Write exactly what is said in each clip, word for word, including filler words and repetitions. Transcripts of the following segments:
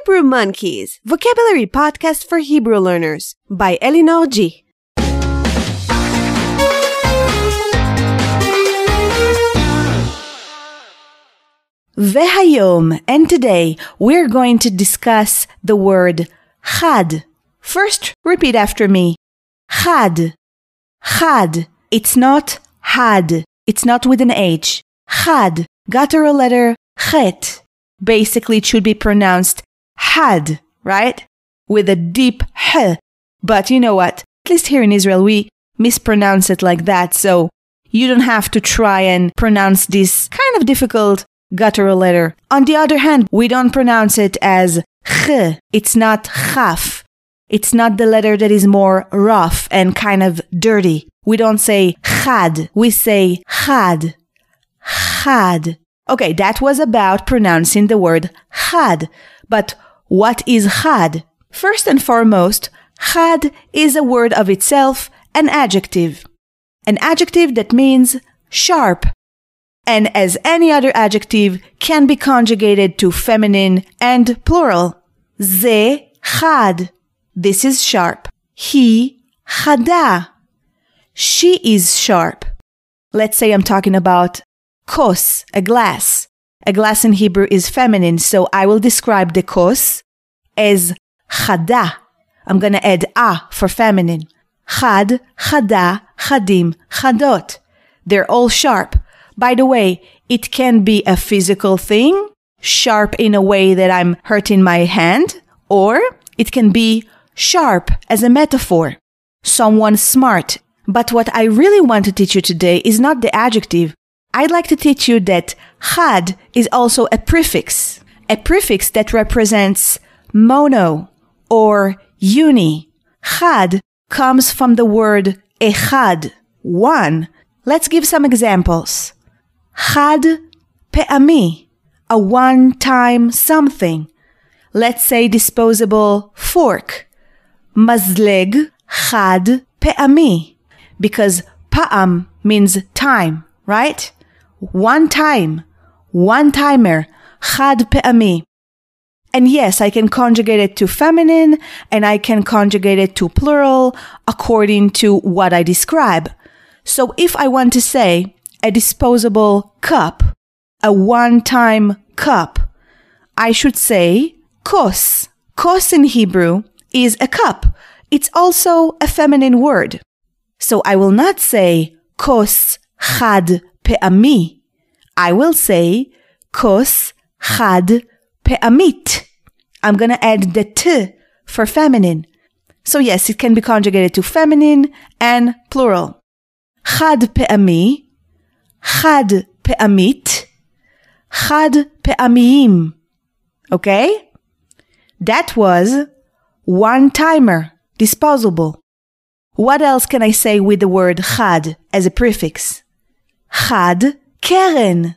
Hebrew Monkeys, vocabulary podcast for Hebrew learners by Elinor G. Vehayom, and today we're going to discuss the word chad. First, repeat after me. Chad. Chad. It's not had. It's not with an H. Chad. Guttural letter chet. Basically, it should be pronounced had, right? With a deep h. But you know what? At least here in Israel, we mispronounce it like that, so you don't have to try and pronounce this kind of difficult guttural letter. On the other hand, we don't pronounce it as ch. It's not chaf. It's not the letter that is more rough and kind of dirty. We don't say chad. We say chad. Chad. Okay, that was about pronouncing the word chad. But what is chad? First and foremost, chad is a word of itself, an adjective. An adjective that means sharp. And as any other adjective, can be conjugated to feminine and plural. Ze chad. This is sharp. He chada. She is sharp. Let's say I'm talking about kos, a glass. A glass in Hebrew is feminine, so I will describe the kos as chada. I'm going to add a for feminine. Chad, chada, chadim, chadot. They're all sharp. By the way, it can be a physical thing, sharp in a way that I'm hurting my hand, or it can be sharp as a metaphor. Someone smart. But what I really want to teach you today is not the adjective. I'd like to teach you that chad is also a prefix, a prefix that represents mono or uni. Chad comes from the word echad, one. Let's give some examples. Chad pe'ami, a one-time something. Let's say disposable fork. Mazleg chad pe'ami, because pa'am means time, right? One time, one timer, chad pe'ami. And yes, I can conjugate it to feminine and I can conjugate it to plural according to what I describe. So if I want to say a disposable cup, a one-time cup, I should say kos. Kos in Hebrew is a cup. It's also a feminine word. So I will not say kos chad pe'ami. I will say kos chad pe'amit. I'm going to add the t for feminine. So yes, it can be conjugated to feminine and plural. Chad pe'ami, chad pe'amit, chad pe'amiyim. Okay? That was one-timer, disposable. What else can I say with the word chad as a prefix? Chad keren.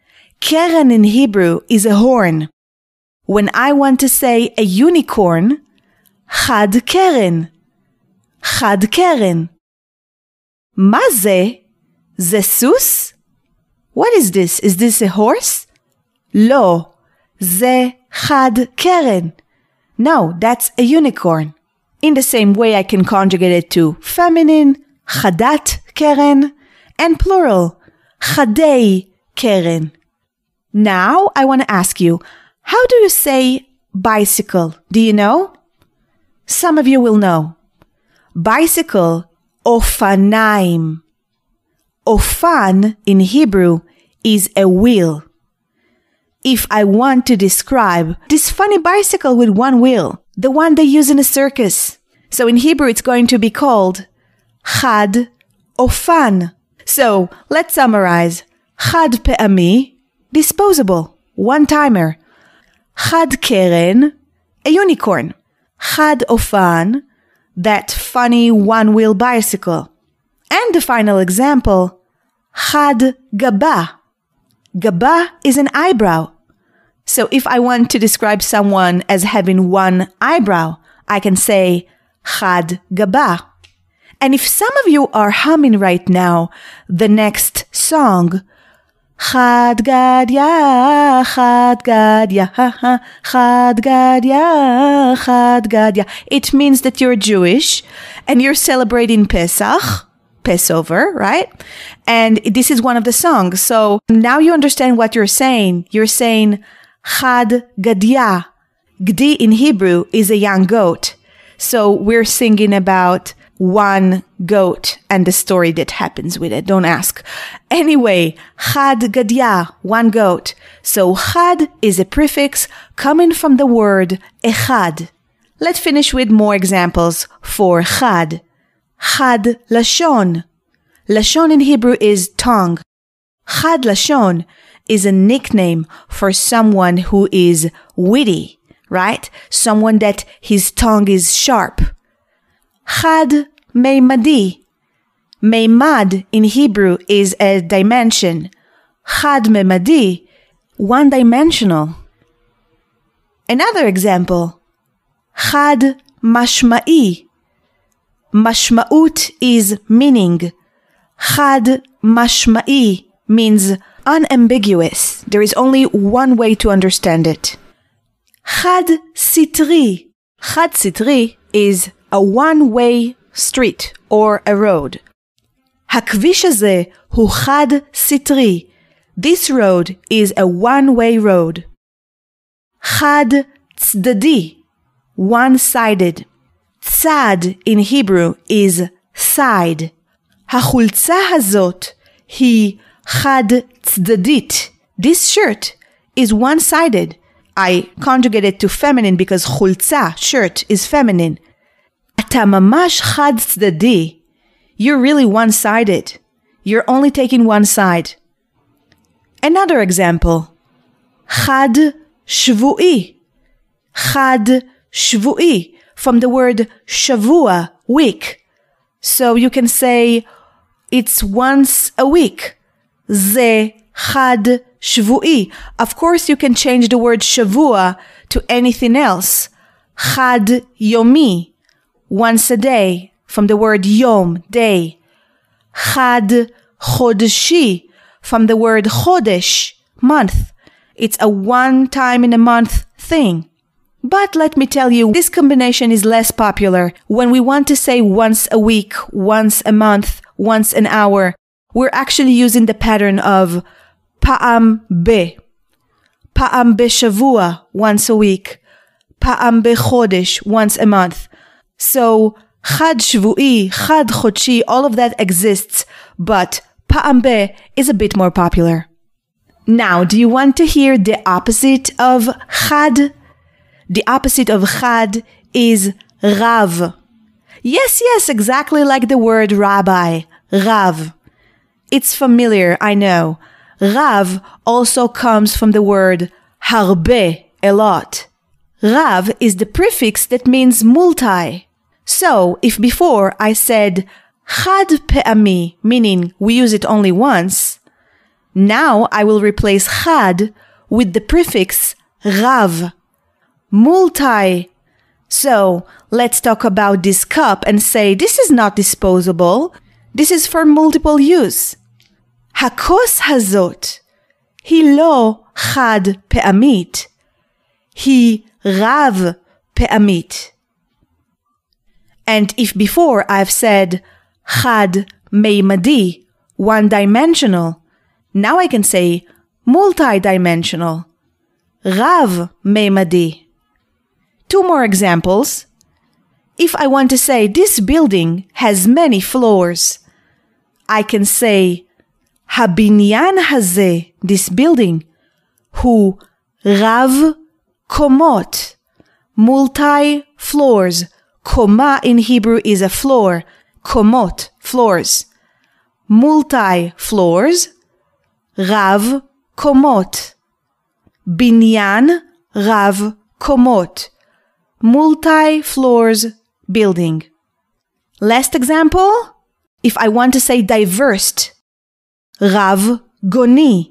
Keren in Hebrew is a horn. When I want to say a unicorn, chad keren. Chad keren. Ma ze? Ze sus? What is this? Is this a horse? Lo. Ze chad keren. No, that's a unicorn. In the same way, I can conjugate it to feminine, chadat keren, and plural, chadei keren. Now, I want to ask you, how do you say bicycle? Do you know? Some of you will know. Bicycle, ofanaim. Ofan in Hebrew is a wheel. If I want to describe this funny bicycle with one wheel, the one they use in a circus. So in Hebrew, it's going to be called chad ofan. So let's summarize. Chad pe'ami, disposable, one-timer. Chad keren, a unicorn. Chad ofan, that funny one-wheel bicycle. And the final example, chad gaba. Gaba is an eyebrow. So if I want to describe someone as having one eyebrow, I can say chad gaba. And if some of you are humming right now the next song, Chad Gadya, Chad Gadya, ha ha, Chad Gadya, Chad Gadya. It means that you're Jewish and you're celebrating Pesach, Passover, right? And this is one of the songs. So now you understand what you're saying. You're saying Chad Gadya. Gdi in Hebrew is a young goat. So we're singing about one goat and the story that happens with it. Don't ask. Anyway, Chad Gadya, one goat. So Chad is a prefix coming from the word Echad. Let's finish with more examples for Chad. Chad Lashon. Lashon in Hebrew is tongue. Chad Lashon is a nickname for someone who is witty, right? Someone that his tongue is sharp. Chad Meimadi. Meimad in Hebrew is a dimension. Chad Meimadi, one-dimensional. Another example. Chad Mashma'i. Mashma'ut is meaning. Chad Mashma'i means unambiguous. There is only one way to understand it. Chad Sitri. Chad Sitri is a one-way street or a road. הכביש הזה הוא חד סטרי. This road is a one-way road. חד צדדי, one-sided. צד in Hebrew is side. החולצה הזאת היא חד צדדית. This shirt is one-sided. I conjugate it to feminine because חולצה, shirt, is feminine. אתה ממש חד צדדי. You're really one-sided. You're only taking one side. Another example. חד שבועי. חד שבועי. From the word שבוע, week. So you can say it's once a week. זה חד שבועי. Of course you can change the word שבוע to anything else. חד יומי. Once a day, from the word yom, day. Chad chodeshi, from the word chodesh, month. It's a one time in a month thing. But let me tell you, this combination is less popular. When we want to say once a week, once a month, once an hour, we're actually using the pattern of pa'am be. Pa'am beshavua, once a week. Pa'am bechodesh, once a month. So, Chad Shvu'i, Chad Chodshi, all of that exists, but Pa'am Be is a bit more popular. Now, do you want to hear the opposite of Chad? The opposite of Chad is Rav. Yes, yes, exactly like the word rabbi, Rav. It's familiar, I know. Rav also comes from the word harbe, a lot. Rav is the prefix that means multi. So, if before I said chad pe'ami, meaning we use it only once, now I will replace chad with the prefix rav, multi. So, let's talk about this cup and say this is not disposable. This is for multiple use. הכוס הזאת היא לא חד פעמית, היא רב פעמית. And if before I've said chad meimadi, one-dimensional, now I can say multi-dimensional, rav meimadi. Two more examples. If I want to say this building has many floors, I can say הבניין הזה, this building, הוא רב קומות, multi-floors. Koma in Hebrew is a floor. Komot, floors. Multi-floors. Rav komot. Binyan rav komot. Multi-floors building. Last example. If I want to say diverse. Rav goni.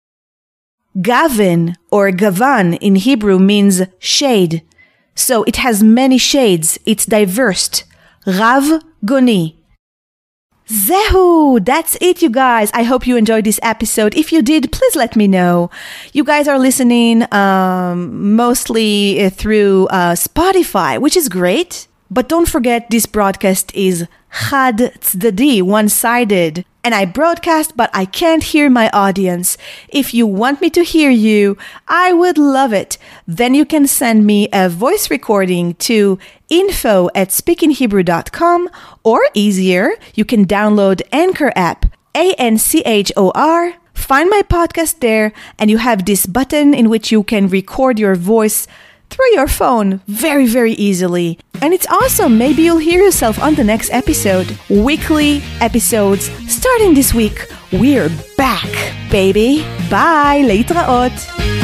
Gavin or gavan in Hebrew means shade. So it has many shades. It's diverse. Rav goni. Zehu! That's it, you guys. I hope you enjoyed this episode. If you did, please let me know. You guys are listening um, mostly through uh, Spotify, which is great. But don't forget, this broadcast is Chad Tzedadi, one-sided. And I broadcast, but I can't hear my audience. If you want me to hear you, I would love it. Then you can send me a voice recording to info at speaking hebrew dot com, or easier, you can download Anchor app, A N C H O R, find my podcast there, and you have this button in which you can record your voice through your phone very, very easily. And it's awesome. Maybe you'll hear yourself on the next episode. Weekly episodes starting this week. We're back, baby. Bye. Leitraot.